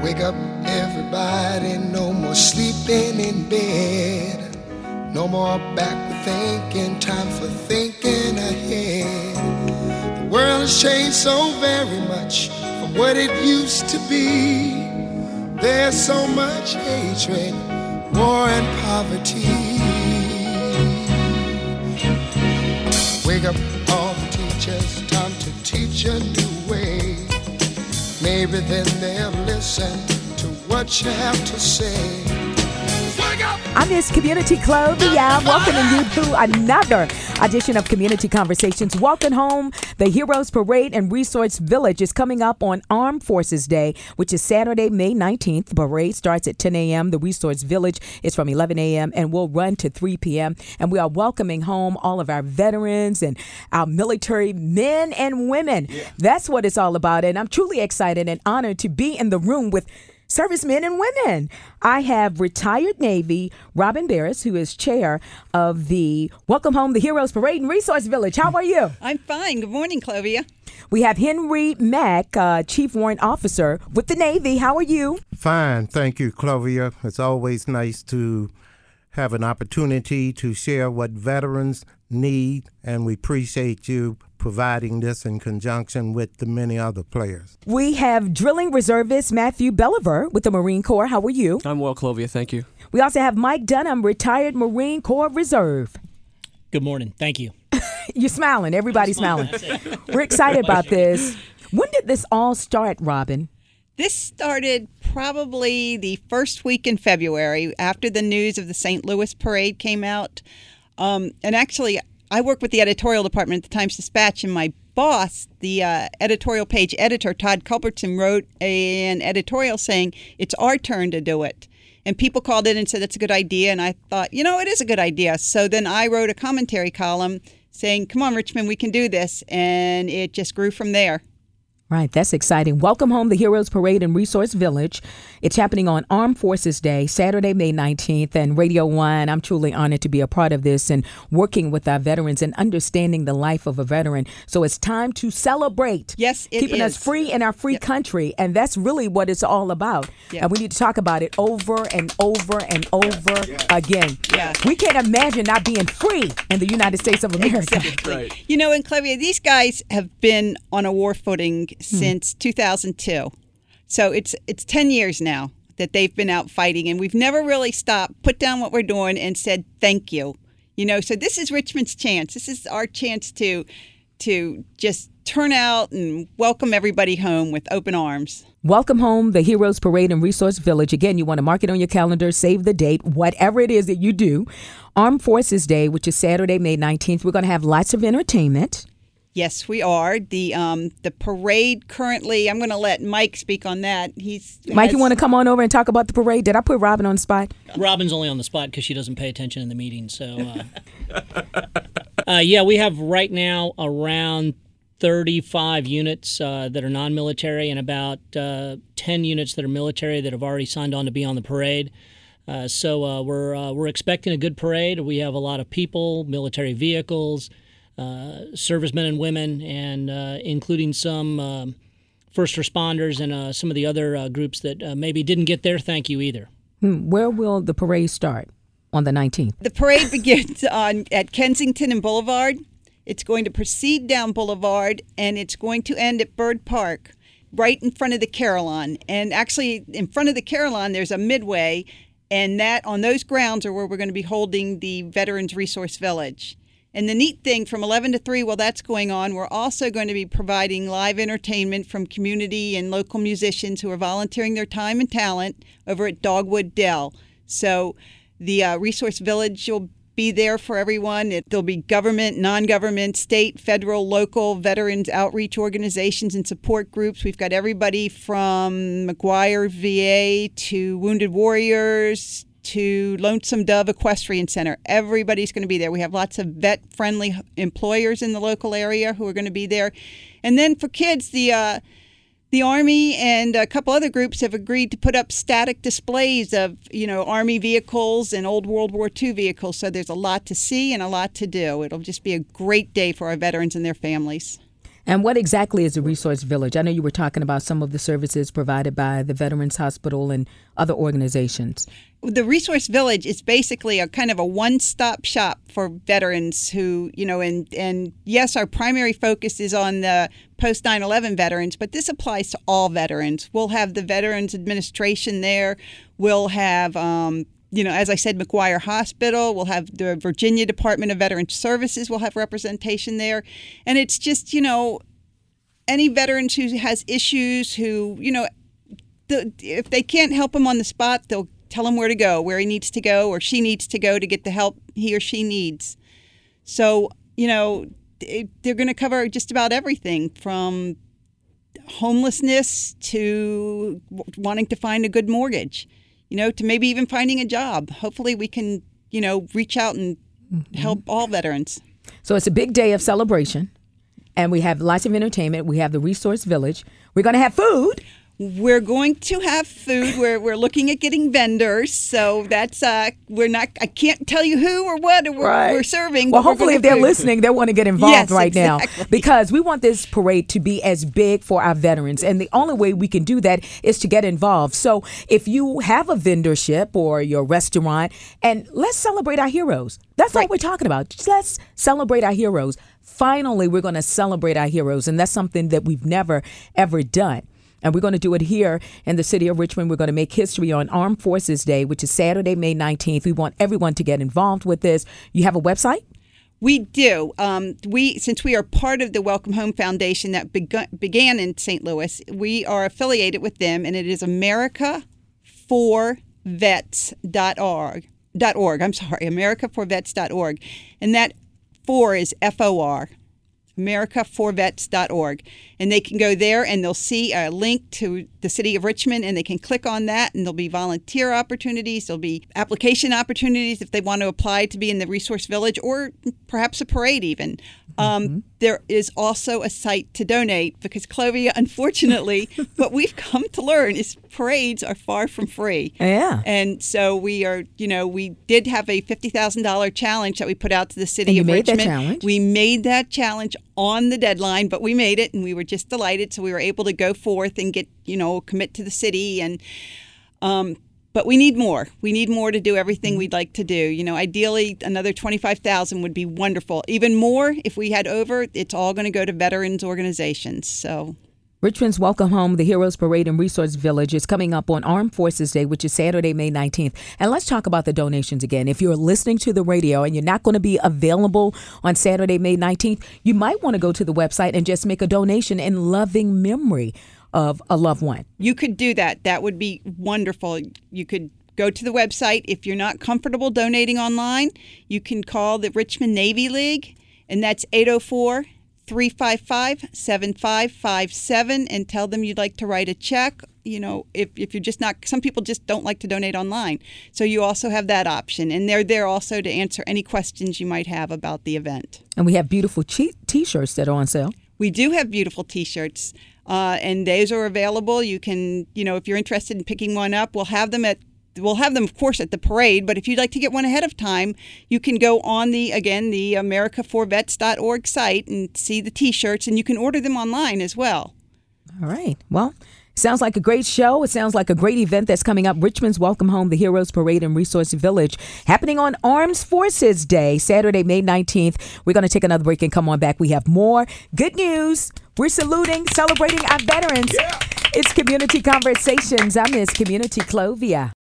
Wake up, everybody, no more sleeping in bed. No more backward thinking, time for thinking ahead. The world has changed so very much from what it used to be. There's so much hatred, war and poverty. Wake up all the teachers, time to teach a new way. Maybe then they'll listen to what you have to say. I'm Miss Community Clovia, welcoming you to another edition of Community Conversations. Welcome home. The Heroes Parade and Resource Village is coming up on Armed Forces Day, which is Saturday, May 19th. The parade starts at 10 a.m. The Resource Village is from 11 a.m. and will run to 3 p.m. And we are welcoming home all of our veterans and our military men and women. Yeah. That's what it's all about. And I'm truly excited and honored to be in the room with servicemen and women. I have retired Navy Robin Barris, who is chair of the Welcome Home, the Heroes Parade and Resource Village. How are you? I'm fine. Good morning, Clovia. We have Henry Mack, Chief Warrant Officer with the Navy. How are you? Fine. Thank you, Clovia. It's always nice to have an opportunity to share what veterans need, and we appreciate you providing this in conjunction with the many other players. We have drilling reservist Matthew Belliver with the Marine Corps. How are you? I'm well, Clovia. Thank you. We also have Mike Dunham, retired Marine Corps Reserve. Good morning. Thank you. You're smiling. Everybody's smiling. We're excited about this. When did this all start, Robin? This started probably the first week in February after the news of the St. Louis parade came out. And actually, I work with the editorial department at the Times-Dispatch, and my boss, the editorial page editor, Todd Culbertson, wrote an editorial saying, it's our turn to do it. And people called in and said, that's a good idea. And I thought, it is a good idea. So then I wrote a commentary column saying, come on, Richmond, we can do this. And it just grew from there. Right. That's exciting. Welcome home, the Heroes Parade and Resource Village. It's happening on Armed Forces Day, Saturday, May 19th. And Radio 1, I'm truly honored to be a part of this and working with our veterans and understanding the life of a veteran. So it's time to celebrate. Yes, it keeping us free in our free country. And that's really what it's all about. And we need to talk about it over and over and over again. Yeah. We can't imagine not being free in the United States of America. Exactly. Right. And Clovia, these guys have been on a war footing since 2002. So it's 10 years now that they've been out fighting, and we've never really stopped, put down what we're doing, and said thank you. So this is Richmond's chance. This is our chance to just turn out and welcome everybody home with open arms. Welcome home, the Heroes Parade and Resource Village. Again, you want to mark it on your calendar, save the date, whatever it is that you do. Armed Forces Day, which is Saturday, May 19th. We're going to have lots of entertainment. Yes, we are. The parade currently, I'm going to let Mike speak on that. Mike, you want to come on over and talk about the parade? Did I put Robin on the spot? Robin's only on the spot because she doesn't pay attention in the meeting. So, we have right now around 35 units that are non-military and about 10 units that are military that have already signed on to be on the parade. So we're expecting a good parade. We have a lot of people, military vehicles, servicemen and women, and including some first responders and some of the other groups that maybe didn't get their thank you either. Where will the parade start on the 19th? The parade begins at Kensington and Boulevard. It's going to proceed down Boulevard, and it's going to end at Byrd Park, right in front of the Carillon. And actually, in front of the Carillon, there's a midway, and that on those grounds are where we're going to be holding the Veterans Resource Village. And the neat thing, from 11 to 3, while that's going on, we're also going to be providing live entertainment from community and local musicians who are volunteering their time and talent over at Dogwood Dell. So the Resource Village will be there for everyone. There'll be government, non-government, state, federal, local veterans outreach organizations and support groups. We've got everybody from McGuire VA to Wounded Warriors to Lonesome Dove Equestrian Center. Everybody's going to be there. We have lots of vet-friendly employers in the local area who are going to be there. And then for kids, the Army and a couple other groups have agreed to put up static displays of, Army vehicles and old World War II vehicles. So there's a lot to see and a lot to do. It'll just be a great day for our veterans and their families. And what exactly is a resource village? I know you were talking about some of the services provided by the Veterans Hospital and other organizations. The Resource Village is basically a kind of a one-stop shop for veterans who, and yes, our primary focus is on the post 9/11 veterans, but this applies to all veterans. We'll have the Veterans Administration there. We'll have, as I said, McGuire Hospital. We'll have the Virginia Department of Veterans Services. We'll have representation there. And it's just, any veterans who has issues who, if they can't help him on the spot, they'll tell him where to go, where he needs to go or she needs to go to get the help he or she needs. So, they're going to cover just about everything from homelessness to wanting to find a good mortgage, to maybe even finding a job. Hopefully we can, reach out and help all veterans. So it's a big day of celebration, and we have lots of entertainment. We have the Resource Village. We're going to have food. We're going to have food. We're looking at getting vendors, so that's we're not. I can't tell you who or what we're serving. Well, hopefully, if they're listening, they want to get involved now, because we want this parade to be as big for our veterans, and the only way we can do that is to get involved. So, if you have a vendorship or your restaurant, and let's celebrate our heroes. That's all we're talking about. Just let's celebrate our heroes. Finally, we're going to celebrate our heroes, and that's something that we've never ever done. And we're going to do it here in the city of Richmond. We're going to make history on Armed Forces Day, which is Saturday, May 19th. We want everyone to get involved with this. You have a website? We do. Since we are part of the Welcome Home Foundation that began in St. Louis, we are affiliated with them, and it is AmericaForVets.org. AmericaForVets.org. And that 4 is FOR. AmericaForVets.org. And they can go there and they'll see a link to the city of Richmond, and they can click on that, and there'll be volunteer opportunities. There'll be application opportunities if they want to apply to be in the Resource Village or perhaps a parade even. There is also a site to donate because, Clovia, unfortunately, what we've come to learn is parades are far from free. Yeah. And so we did have a $50,000 challenge that we put out to the city of Richmond. Made that challenge? We made that challenge on the deadline, but we made it, and we were just delighted. So we were able to go forth and get, commit to the city. And but we need more. We need more to do everything we'd like to do. Ideally, another 25,000 would be wonderful. Even more, if we had over, it's all going to go to veterans organizations. So Richmond's Welcome Home, the Heroes Parade and Resource Village is coming up on Armed Forces Day, which is Saturday, May 19th. And let's talk about the donations again. If you're listening to the radio and you're not going to be available on Saturday, May 19th, you might want to go to the website and just make a donation in loving memory of a loved one. You could do that. That would be wonderful. You could go to the website. If you're not comfortable donating online, you can call the Richmond Navy League, and that's 804-355-7557, and tell them you'd like to write a check. If you're just not, some people just don't like to donate online. So you also have that option. And they're there also to answer any questions you might have about the event. And we have beautiful T-shirts that are on sale. We do have beautiful T-shirts. And those are available. You can, if you're interested in picking one up, we'll have them, of course, at the parade. But if you'd like to get one ahead of time, you can go on the AmericaForVets.org site and see the T-shirts, and you can order them online as well. All right. Well, sounds like a great show. It sounds like a great event that's coming up. Richmond's Welcome Home, the Heroes Parade and Resource Village, happening on Armed Forces Day, Saturday, May 19th. We're going to take another break and come on back. We have more good news. We're celebrating our veterans. Yeah. It's Community Conversations. I'm Miss Community Clovia.